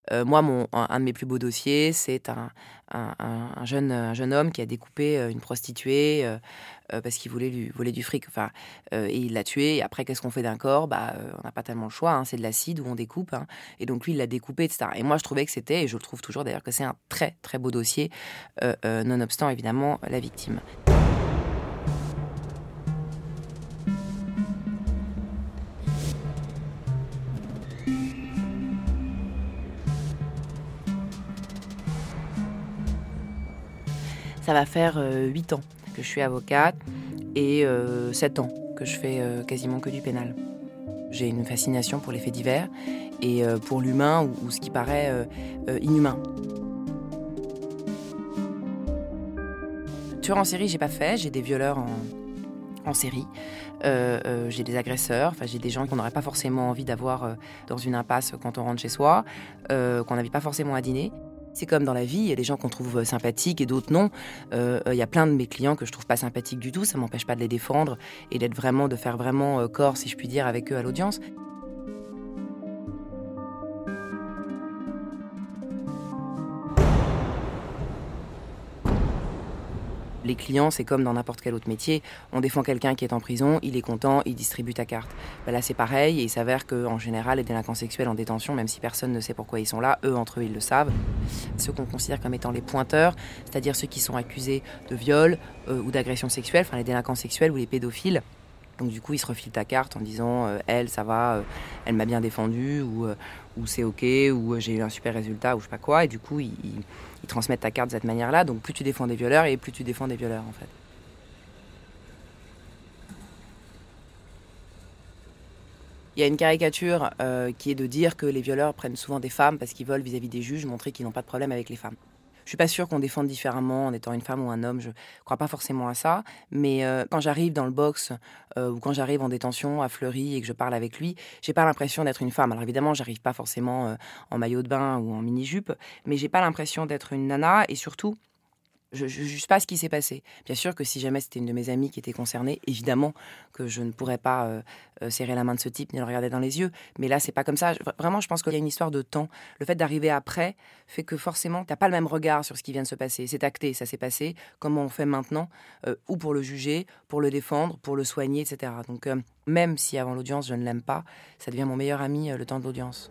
Moi, un de mes plus beaux dossiers, c'est un jeune homme qui a découpé une prostituée parce qu'il voulait lui voler du fric. Enfin, et il l'a tuée. Et après, qu'est-ce qu'on fait d'un corps? On n'a pas tellement le choix. Hein, c'est de l'acide où on découpe. Hein, et donc, lui, il l'a découpé, etc. Et moi, je trouvais que c'était, et je le trouve toujours d'ailleurs, que c'est un très, très beau dossier, nonobstant évidemment la victime. Ça va faire 8 ans que je suis avocate et 7 ans que je fais quasiment que du pénal. J'ai une fascination pour les faits divers et pour l'humain ou ce qui paraît inhumain. Tueur en série, j'ai pas fait. J'ai des violeurs en série. J'ai des agresseurs. Enfin, j'ai des gens qu'on n'aurait pas forcément envie d'avoir dans une impasse quand on rentre chez soi, qu'on n'invite pas forcément à dîner. C'est comme dans la vie, il y a des gens qu'on trouve sympathiques et d'autres non. Il y a plein de mes clients que je trouve pas sympathiques du tout. Ça m'empêche pas de les défendre et de faire vraiment corps, si je puis dire, avec eux à l'audience. Les clients, c'est comme dans n'importe quel autre métier. On défend quelqu'un qui est en prison, il est content, il distribue ta carte. Là, c'est pareil, et il s'avère qu'en général, les délinquants sexuels en détention, même si personne ne sait pourquoi ils sont là, eux, entre eux, ils le savent. Ceux qu'on considère comme étant les pointeurs, c'est-à-dire ceux qui sont accusés de viol ou d'agression sexuelle, enfin les délinquants sexuels ou les pédophiles. Donc du coup, ils se refilent ta carte en disant elle, ça va, elle m'a bien défendu, ou c'est ok, ou j'ai eu un super résultat, ou je sais pas quoi. Et du coup, ils transmettent ta carte de cette manière-là. Donc plus tu défends des violeurs, et plus tu défends des violeurs, en fait. Il y a une caricature qui est de dire que les violeurs prennent souvent des femmes parce qu'ils veulent vis-à-vis des juges montrer qu'ils n'ont pas de problème avec les femmes. Je suis pas sûre qu'on défende différemment en étant une femme ou un homme, je crois pas forcément à ça. Mais quand j'arrive dans le box ou quand j'arrive en détention à Fleury et que je parle avec lui, j'ai pas l'impression d'être une femme. Alors évidemment, j'arrive pas forcément en maillot de bain ou en mini-jupe, mais j'ai pas l'impression d'être une nana et surtout, je ne juge pas ce qui s'est passé. Bien sûr que si jamais c'était une de mes amies qui était concernée, évidemment que je ne pourrais pas serrer la main de ce type ni le regarder dans les yeux. Mais là, c'est pas comme ça. Vraiment, je pense qu'il y a une histoire de temps. Le fait d'arriver après fait que forcément, t'as pas le même regard sur ce qui vient de se passer. C'est acté, ça s'est passé. Comment on fait maintenant ou pour le juger, pour le défendre, pour le soigner, etc. Donc, même si avant l'audience, je ne l'aime pas, ça devient mon meilleur ami le temps de l'audience.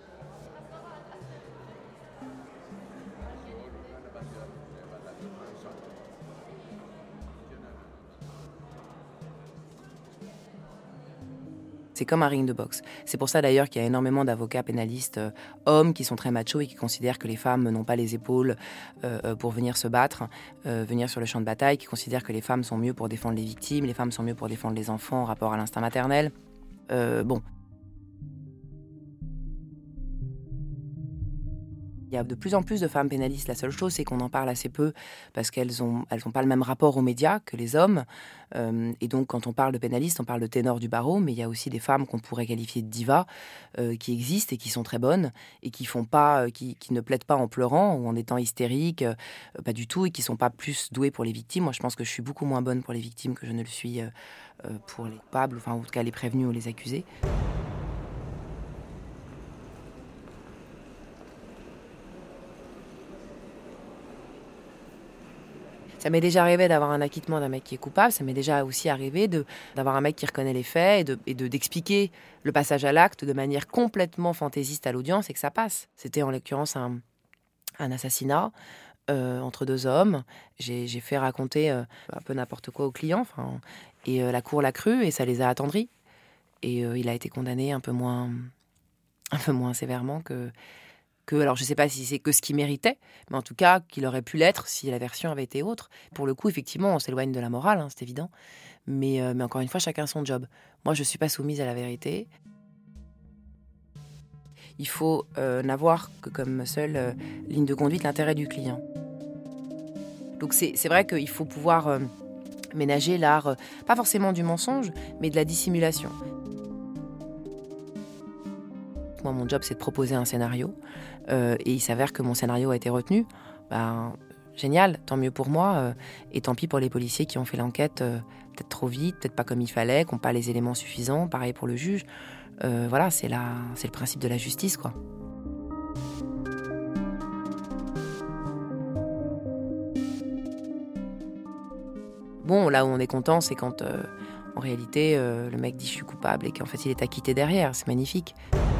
C'est comme un ring de boxe. C'est pour ça d'ailleurs qu'il y a énormément d'avocats pénalistes hommes qui sont très machos et qui considèrent que les femmes n'ont pas les épaules pour venir se battre, venir sur le champ de bataille, qui considèrent que les femmes sont mieux pour défendre les victimes, les femmes sont mieux pour défendre les enfants en rapport à l'instinct maternel. Bon, il y a de plus en plus de femmes pénalistes. La seule chose, c'est qu'on en parle assez peu parce qu'elles ont pas le même rapport aux médias que les hommes. Et donc, quand on parle de pénalistes, on parle de ténors du barreau, mais il y a aussi des femmes qu'on pourrait qualifier de divas qui existent et qui sont très bonnes et qui font pas, qui ne plaident pas en pleurant ou en étant hystériques, pas du tout, et qui sont pas plus douées pour les victimes. Moi, je pense que je suis beaucoup moins bonne pour les victimes que je ne le suis pour les coupables, enfin, en tout cas les prévenus ou les accusés. Ça m'est déjà arrivé d'avoir un acquittement d'un mec qui est coupable. Ça m'est déjà aussi arrivé d'avoir un mec qui reconnaît les faits d'expliquer le passage à l'acte de manière complètement fantaisiste à l'audience et que ça passe. C'était en l'occurrence un assassinat entre deux hommes. J'ai fait raconter un peu n'importe quoi aux clients. Et la cour l'a cru et ça les a attendris. Et il a été condamné un peu moins sévèrement alors je ne sais pas si c'est que ce qu'il méritait, mais en tout cas qu'il aurait pu l'être si la version avait été autre. Pour le coup, effectivement, on s'éloigne de la morale, hein, c'est évident. Mais encore une fois, chacun son job. Moi, je ne suis pas soumise à la vérité. Il faut n'avoir que comme seule ligne de conduite l'intérêt du client. Donc c'est vrai qu'il faut pouvoir ménager l'art, pas forcément du mensonge, mais de la dissimulation. Moi, mon job, c'est de proposer un scénario. Et il s'avère que mon scénario a été retenu. Génial, tant mieux pour moi. Et tant pis pour les policiers qui ont fait l'enquête peut-être trop vite, peut-être pas comme il fallait, qui n'ont pas les éléments suffisants. Pareil pour le juge. Voilà, c'est le principe de la justice, quoi. Bon, là où on est content, c'est quand, en réalité, le mec dit « je suis coupable » et qu'en fait, il est acquitté derrière. C'est magnifique.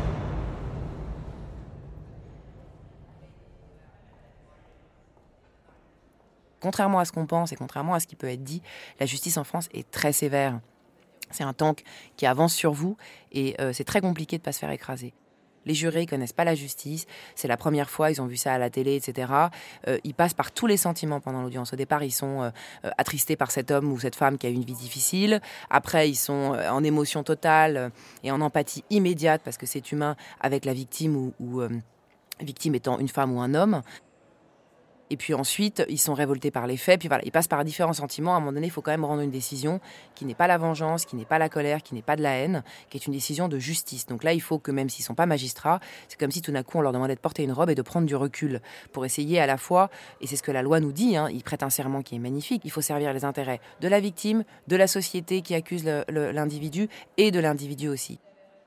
Contrairement à ce qu'on pense et contrairement à ce qui peut être dit, la justice en France est très sévère. C'est un tank qui avance sur vous et c'est très compliqué de ne pas se faire écraser. Les jurés connaissent pas la justice, c'est la première fois, ils ont vu ça à la télé, etc. Ils passent par tous les sentiments pendant l'audience. Au départ, ils sont attristés par cet homme ou cette femme qui a eu une vie difficile. Après, ils sont en émotion totale et en empathie immédiate parce que c'est humain avec la victime ou victime étant une femme ou un homme. Et puis ensuite, ils sont révoltés par les faits. Puis voilà, ils passent par différents sentiments. À un moment donné, il faut quand même rendre une décision qui n'est pas la vengeance, qui n'est pas la colère, qui n'est pas de la haine, qui est une décision de justice. Donc là, il faut que même s'ils ne sont pas magistrats, c'est comme si tout d'un coup, on leur demandait de porter une robe et de prendre du recul pour essayer à la fois, et c'est ce que la loi nous dit, ils prêtent un serment qui est magnifique, il faut servir les intérêts de la victime, de la société qui accuse l'individu et de l'individu aussi.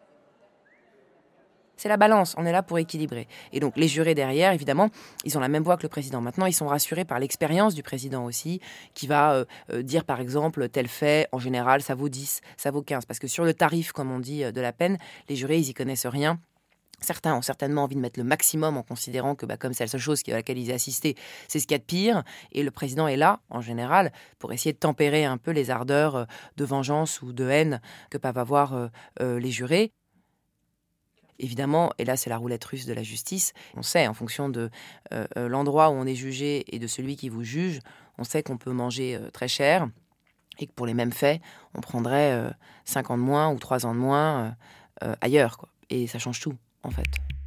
C'est la balance, on est là pour équilibrer. Et donc les jurés derrière, évidemment, ils ont la même voix que le président. Maintenant, ils sont rassurés par l'expérience du président aussi, qui va dire par exemple, tel fait, en général, ça vaut 10, ça vaut 15. Parce que sur le tarif, comme on dit, de la peine, les jurés, ils y connaissent rien. Certains ont certainement envie de mettre le maximum en considérant que comme c'est la seule chose à laquelle ils assisté, c'est ce qu'il y a de pire. Et le président est là, en général, pour essayer de tempérer un peu les ardeurs de vengeance ou de haine que peuvent avoir les jurés. Évidemment, et là c'est la roulette russe de la justice, on sait en fonction de l'endroit où on est jugé et de celui qui vous juge, on sait qu'on peut manger très cher et que pour les mêmes faits, on prendrait 5 ans de moins ou 3 ans de moins ailleurs, quoi. Et ça change tout, en fait.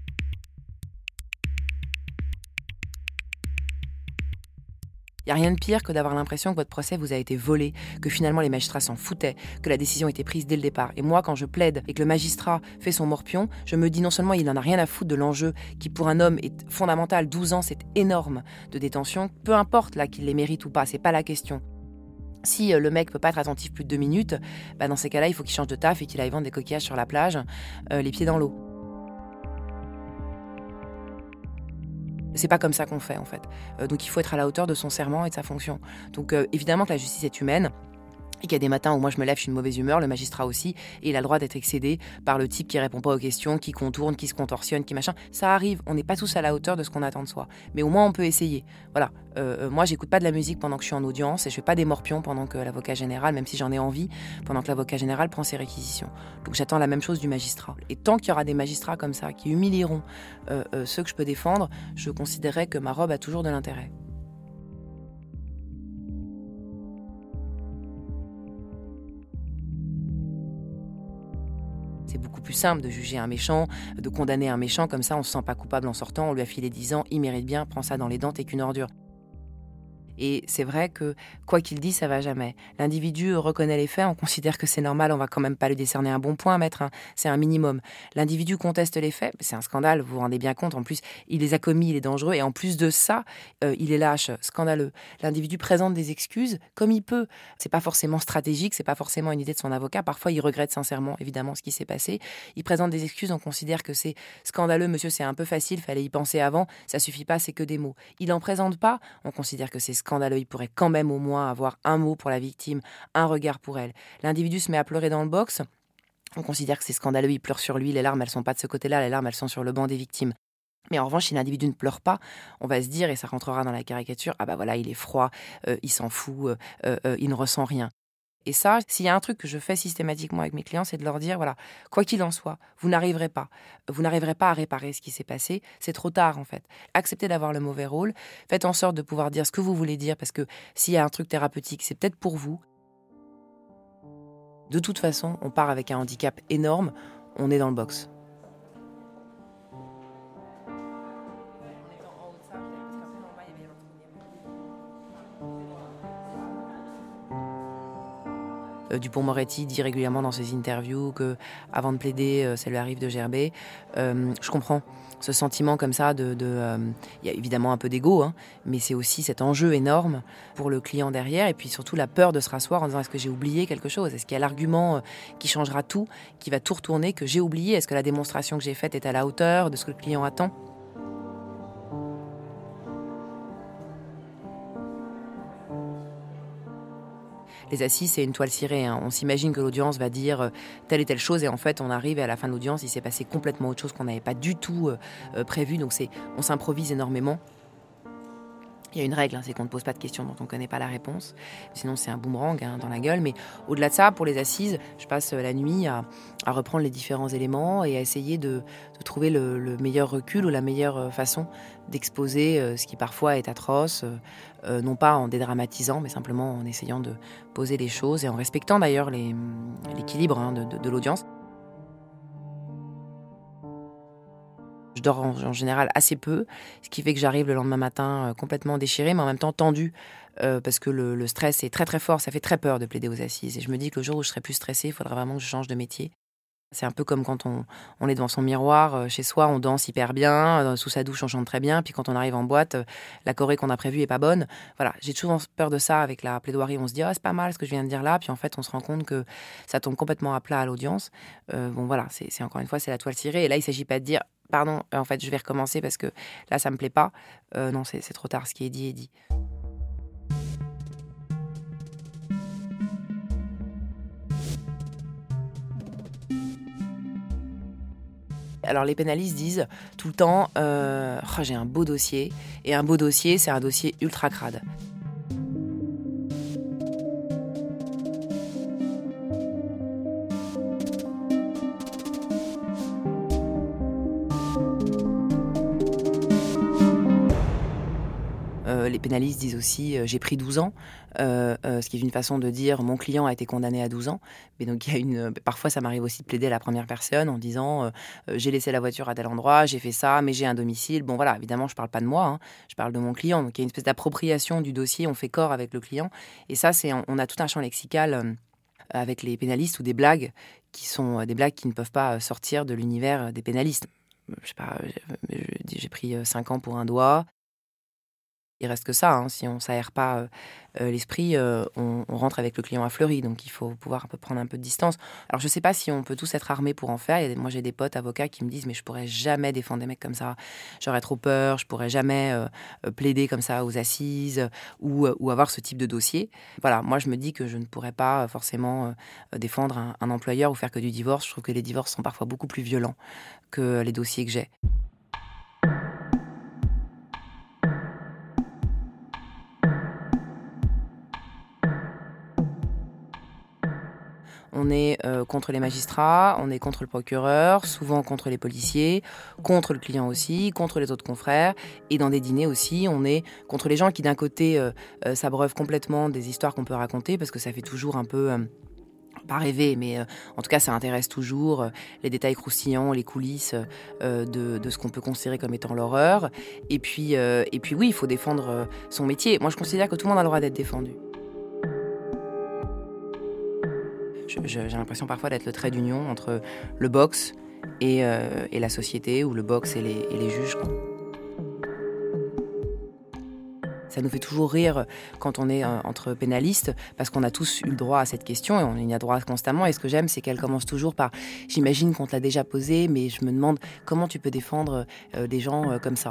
Il n'y a rien de pire que d'avoir l'impression que votre procès vous a été volé, que finalement les magistrats s'en foutaient, que la décision était prise dès le départ. Et moi, quand je plaide et que le magistrat fait son morpion, je me dis non seulement il n'en a rien à foutre de l'enjeu, qui pour un homme est fondamental, 12 ans c'est énorme de détention, peu importe là qu'il les mérite ou pas, c'est pas la question. Si le mec peut pas être attentif plus de 2 minutes, dans ces cas-là, il faut qu'il change de taf et qu'il aille vendre des coquillages sur la plage, les pieds dans l'eau. C'est pas comme ça qu'on fait, en fait. Donc il faut être à la hauteur de son serment et de sa fonction. Donc évidemment que la justice est humaine. Et qu'il y a des matins où moi je me lève, je suis de mauvaise humeur, le magistrat aussi, et il a le droit d'être excédé par le type qui répond pas aux questions, qui contourne, qui se contorsionne, qui machin. Ça arrive, on n'est pas tous à la hauteur de ce qu'on attend de soi. Mais au moins on peut essayer. Voilà. Moi j'écoute pas de la musique pendant que je suis en audience et je fais pas des morpions pendant que l'avocat général, même si j'en ai envie, pendant que l'avocat général prend ses réquisitions. Donc j'attends la même chose du magistrat. Et tant qu'il y aura des magistrats comme ça qui humilieront ceux que je peux défendre, je considérerai que ma robe a toujours de l'intérêt. C'est beaucoup plus simple de juger un méchant, de condamner un méchant, comme ça on se sent pas coupable en sortant, on lui a filé 10 ans, il mérite bien, prends ça dans les dents, t'es qu'une ordure. Et c'est vrai que, quoi qu'il dise, ça va jamais. L'individu reconnaît les faits, on considère que c'est normal, on va quand même pas lui décerner un bon point, maître, c'est un minimum. L'individu conteste les faits, c'est un scandale, vous vous rendez bien compte, en plus, il les a commis, il est dangereux, et en plus de ça, il est lâche, scandaleux. L'individu présente des excuses comme il peut. C'est pas forcément stratégique, c'est pas forcément une idée de son avocat, parfois il regrette sincèrement, évidemment, ce qui s'est passé. Il présente des excuses, on considère que c'est scandaleux, monsieur, c'est un peu facile, fallait y penser avant, ça suffit pas, c'est que des mots. Il en présente pas, on considère que c'est scandaleux, il pourrait quand même au moins avoir un mot pour la victime, un regard pour elle. L'individu se met à pleurer dans le box, on considère que c'est scandaleux, il pleure sur lui, les larmes elles sont pas de ce côté-là, les larmes elles sont sur le banc des victimes. Mais en revanche, si l'individu ne pleure pas, on va se dire, et ça rentrera dans la caricature, ah bah voilà, il est froid, il s'en fout, il ne ressent rien. Et ça, s'il y a un truc que je fais systématiquement avec mes clients, c'est de leur dire, voilà, quoi qu'il en soit, vous n'arriverez pas à réparer ce qui s'est passé, c'est trop tard en fait. Acceptez d'avoir le mauvais rôle, faites en sorte de pouvoir dire ce que vous voulez dire, parce que s'il y a un truc thérapeutique, c'est peut-être pour vous. De toute façon, on part avec un handicap énorme, on est dans le box. Dupond-Moretti dit régulièrement dans ses interviews que, avant de plaider, ça lui arrive de gerber. Je comprends ce sentiment comme ça y a évidemment un peu d'ego, mais c'est aussi cet enjeu énorme pour le client derrière, et puis surtout la peur de se rasseoir en disant est-ce que j'ai oublié quelque chose ? Est-ce qu'il y a l'argument qui changera tout, qui va tout retourner, que j'ai oublié ? Est-ce que la démonstration que j'ai faite est à la hauteur de ce que le client attend ? Les assises, c'est une toile cirée, hein. On s'imagine que l'audience va dire telle et telle chose et en fait, on arrive et à la fin de l'audience, il s'est passé complètement autre chose qu'on n'avait pas du tout prévu. Donc on s'improvise énormément. Il y a une règle, hein, c'est qu'on ne pose pas de questions dont on ne connaît pas la réponse. Sinon, c'est un boomerang dans la gueule. Mais au-delà de ça, pour les assises, je passe la nuit à reprendre les différents éléments et à essayer de trouver le meilleur recul ou la meilleure façon d'exposer ce qui parfois est atroce, non pas en dédramatisant, mais simplement en essayant de poser les choses et en respectant d'ailleurs l'équilibre de l'audience. Je dors en général assez peu, ce qui fait que j'arrive le lendemain matin complètement déchirée, mais en même temps tendue, parce que le stress est très très fort, ça fait très peur de plaider aux assises. Et je me dis que le jour où je serai plus stressée, il faudra vraiment que je change de métier. C'est un peu comme quand on est devant son miroir, chez soi, on danse hyper bien, sous sa douche on chante très bien, puis quand on arrive en boîte, la choré qu'on a prévue est pas bonne. Voilà, j'ai toujours peur de ça avec la plaidoirie, on se dit « Ah, c'est pas mal ce que je viens de dire là », puis en fait on se rend compte que ça tombe complètement à plat à l'audience. Bon voilà, c'est encore une fois, c'est la toile cirée, et là il s'agit pas de dire « Pardon, en fait je vais recommencer parce que là ça me plaît pas ». Non, c'est trop tard, ce qui est dit est dit. Alors les pénalistes disent tout le temps oh, j'ai un beau dossier, et un beau dossier, c'est un dossier ultra crade. Les pénalistes disent aussi j'ai pris 12 ans, ce qui est une façon de dire mon client a été condamné à 12 ans. Mais donc parfois ça m'arrive aussi de plaider à la première personne en disant j'ai laissé la voiture à tel endroit, j'ai fait ça, mais j'ai un domicile. Bon voilà, évidemment je parle pas de moi, hein, je parle de mon client. Donc il y a une espèce d'appropriation du dossier, on fait corps avec le client. Et ça, on a tout un champ lexical avec les pénalistes ou des blagues qui sont des blagues qui ne peuvent pas sortir de l'univers des pénalistes. Je sais pas, j'ai pris 5 ans pour un doigt. Il reste que ça, hein. Si on s'aère pas l'esprit, on rentre avec le client à fleuri, donc il faut pouvoir prendre un peu de distance. Alors je sais pas si on peut tous être armés pour en faire. Moi j'ai des potes avocats qui me disent mais je pourrais jamais défendre des mecs comme ça, j'aurais trop peur, je pourrais jamais plaider comme ça aux assises ou avoir ce type de dossier. Voilà, moi je me dis que je ne pourrais pas forcément défendre un employeur ou faire que du divorce. Je trouve que les divorces sont parfois beaucoup plus violents que les dossiers que j'ai. On est contre les magistrats, on est contre le procureur, souvent contre les policiers, contre le client aussi, contre les autres confrères. Et dans des dîners aussi, on est contre les gens qui, d'un côté, s'abreuvent complètement des histoires qu'on peut raconter, parce que ça fait toujours un peu... pas rêver, mais en tout cas, ça intéresse toujours les détails croustillants, les coulisses de ce qu'on peut considérer comme étant l'horreur. Et puis oui, il faut défendre son métier. Moi, je considère que tout le monde a le droit d'être défendu. J'ai l'impression parfois d'être le trait d'union entre le box et la société, ou le box et les juges, quoi. Ça nous fait toujours rire quand on est entre pénalistes, parce qu'on a tous eu le droit à cette question et on y a droit constamment. Et ce que j'aime, c'est qu'elle commence toujours par « J'imagine qu'on te l'a déjà posé, mais je me demande comment tu peux défendre des gens comme ça ».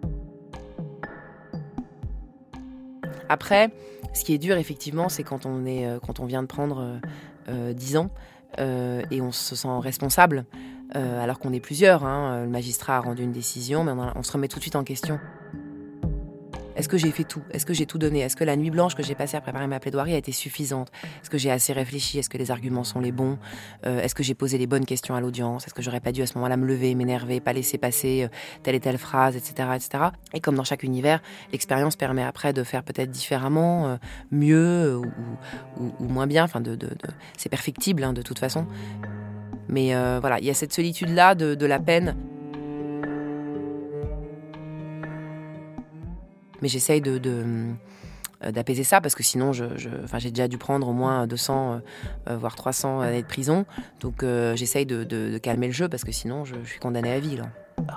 Après, ce qui est dur, effectivement, c'est quand on vient de prendre 10 ans et on se sent responsable, alors qu'on est plusieurs. Hein. Le magistrat a rendu une décision, mais on se remet tout de suite en question. Est-ce que j'ai fait tout ? Est-ce que j'ai tout donné ? Est-ce que la nuit blanche que j'ai passée à préparer ma plaidoirie a été suffisante ? Est-ce que j'ai assez réfléchi ? Est-ce que les arguments sont les bons ? Est-ce que j'ai posé les bonnes questions à l'audience ? Est-ce que j'aurais pas dû à ce moment-là me lever, m'énerver, pas laisser passer telle et telle phrase, etc., etc. Et comme dans chaque univers, l'expérience permet après de faire peut-être différemment, mieux ou moins bien. Enfin, c'est perfectible, hein, de toute façon. Mais voilà, il y a cette solitude-là de la peine. Mais j'essaye d'apaiser ça, parce que sinon j'ai déjà dû prendre au moins 200 voire 300 années de prison, donc j'essaye de calmer le jeu, parce que sinon je suis condamnée à vie là.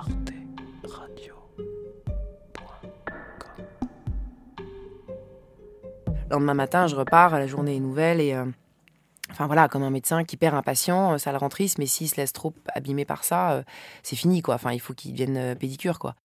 Le lendemain matin, je repars, la journée est nouvelle et enfin voilà, comme un médecin qui perd un patient, ça le rend triste, mais s'il se laisse trop abîmer par ça, c'est fini quoi. Enfin, il faut qu'il devienne pédicure quoi.